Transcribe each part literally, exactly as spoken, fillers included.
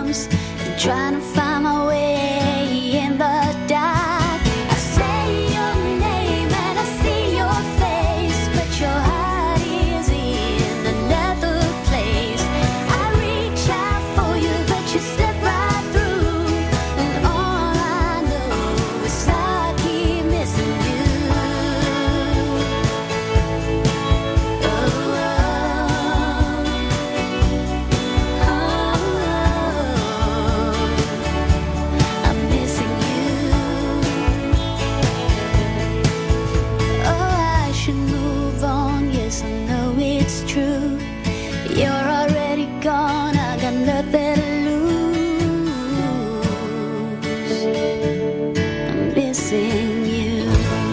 arms and trying to find my way in the dark. I say your name and I see your face, but your heart is in another place. I reach out for you, but you slip right through, and all I know is I keep missing you. Oh, oh, oh, I'm missing you. Oh, I should move on, yes I know it's true. You're already gone, I got nothing to lose. I'm missing you.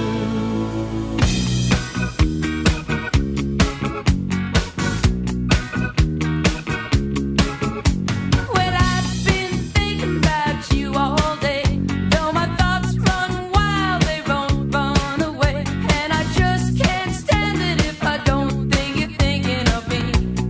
Well, I've been thinking about you all day. Though my thoughts run wild, they won't run away. And I just can't stand it if I don't think you're thinking of me.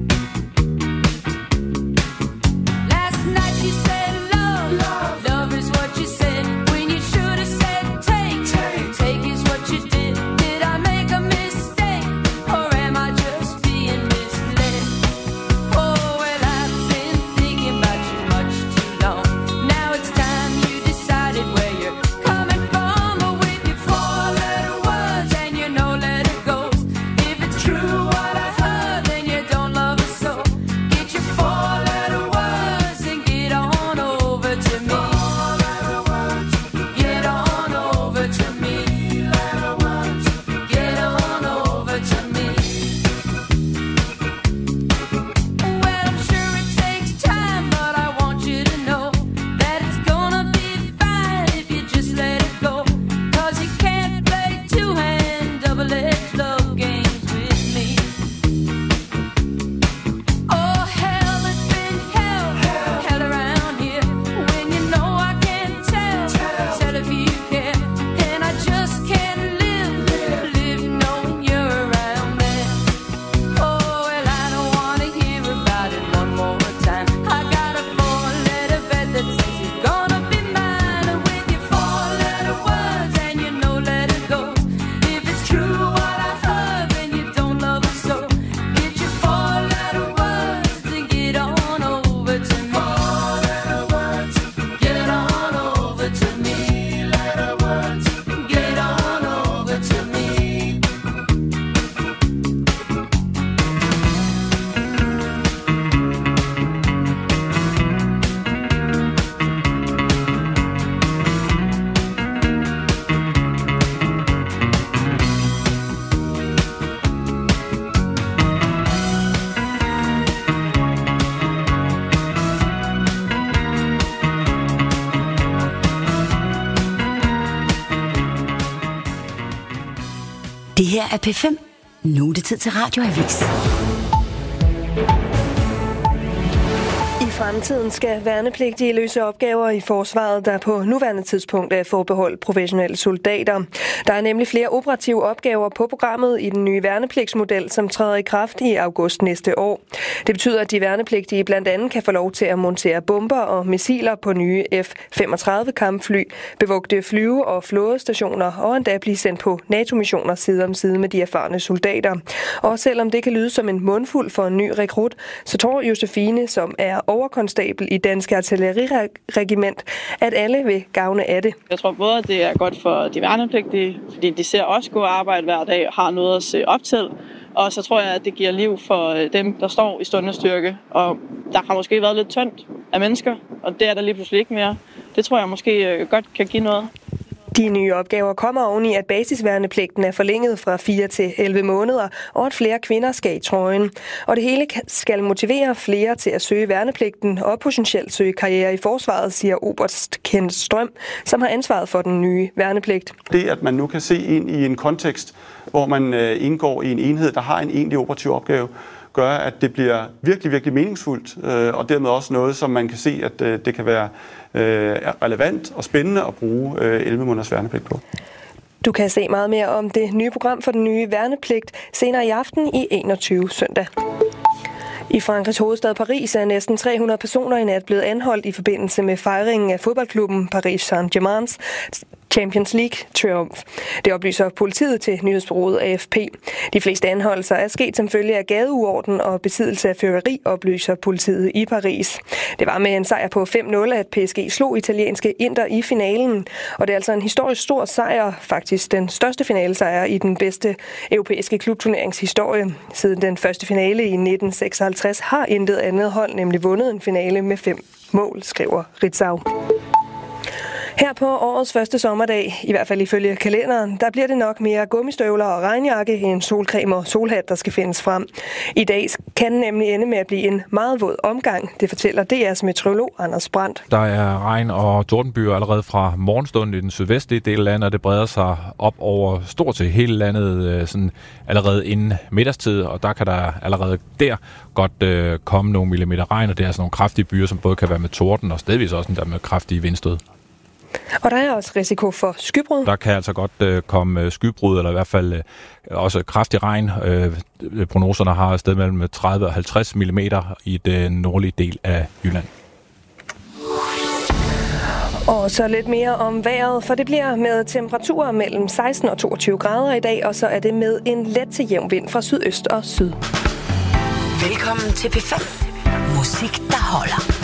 Last night you said love, love, love is what you said. When you should have said take, take, take is what you did. Did I make a mistake, or am I just being misled? Oh, well, I've been thinking about you much too long. Now it's time you decided where you're coming from. Or with your four-letter words and you know let it go. If it's true what I heard, then you don't love us so. Get your four-letter words and get on over to me. Get on over to me. Get on over to me. Well, I'm sure it takes time, but I want you to know that it's gonna be fine if you just let it go. Cause you can't play two-hand double-edged love games with me. Oh, hell, it's been hell, hell around here. When you know I can't tell, tell if you care. And I just can't live, live knowing you're around there. Oh, well, I don't wanna hear about it one more time. I got a four-letter bet that says you're gonna be mine. And with your four-letter words and you know let it go. If it's true what I heard, then you don't love us so. Get your four-letter words and get on over to me. Get on over to me. Get on over to me. Det her er P fem. Nu er det tid til Radioavis. I fremtiden skal værnepligtige løse opgaver i forsvaret, der på nuværende tidspunkt er forbeholdt professionelle soldater. Der er nemlig flere operative opgaver på programmet i den nye værnepligtsmodel, som træder i kraft i august næste år. Det betyder, at de værnepligtige blandt andet kan få lov til at montere bomber og missiler på nye F femogtredive kampfly, bevogte flyve- og flådestationer og endda blive sendt på NATO-missioner side om side med de erfarne soldater. Og selvom det kan lyde som en mundfuld for en ny rekrut, så tror Josefine, som er overkonstabel i Dansk Artilleriregiment, at alle vil gavne af det. Jeg tror både, at det er godt for de værnepligtige, fordi de ser også gå arbejde hver dag og har noget at se op til. Og så tror jeg, at det giver liv for dem, der står i stående styrke. Og der har måske været lidt tyndt af mennesker, og det er der lige pludselig ikke mere. Det tror jeg måske godt kan give noget. De nye opgaver kommer oven i, at basisværnepligten er forlænget fra fire til elleve måneder, og at flere kvinder skal i trøjen. Og det hele skal motivere flere til at søge værnepligten og potentielt søge karriere i forsvaret, siger oberst Kent Strøm, som har ansvaret for den nye værnepligt. Det, at man nu kan se ind i en kontekst, hvor man indgår i en enhed, der har en egentlig operativ opgave, gør, at det bliver virkelig, virkelig meningsfuldt, og dermed også noget, som man kan se, at det kan være relevant og spændende at bruge elleve måneders værnepligt på. Du kan se meget mere om det nye program for den nye værnepligt senere i aften i enogtyve søndag. I Frankrigs hovedstad Paris er næsten tre hundrede personer i nat blevet anholdt i forbindelse med fejringen af fodboldklubben Paris Saint-Germains Champions League triumf. Det oplyser politiet til nyhedsbureauet A F P. De fleste anholdelser er sket som følge af gadeuorden og besiddelse af fyrværkeri, oplyser politiet i Paris. Det var med en sejr på fem nul, at P S G slog italienske Inter i finalen, og det er altså en historisk stor sejr, faktisk den største finalesejr i den bedste europæiske klubturneringshistorie. Siden den første finale i nitten seksoghalvtreds har intet andet hold nemlig vundet en finale med fem mål, skriver Ritzau. Her på årets første sommerdag, i hvert fald ifølge kalenderen, der bliver det nok mere gummistøvler og regnjakke end solcreme og solhat, der skal findes frem. I dag kan nemlig ende med at blive en meget våd omgang, det fortæller D R's meteorolog Anders Brandt. Der er regn og tordenbyer allerede fra morgenstunden i den sydvestlige del af landet, og det breder sig op over stort set hele landet sådan allerede inden middagstid, og der kan der allerede der godt øh, komme nogle millimeter regn, og det er altså nogle kraftige byer, som både kan være med torden og stedvis også der med kraftige vindstød. Og der er også risiko for skybrud. Der kan altså godt øh, komme skybrud, eller i hvert fald øh, også kraftig regn. Øh, prognoserne har et sted mellem tredive og halvtreds millimeter i den nordlige del af Jylland. Og så lidt mere om vejret, for det bliver med temperaturer mellem seksten og toogtyve grader i dag, og så er det med en let til jævn vind fra sydøst og syd. Velkommen til P fem. Musik, der holder.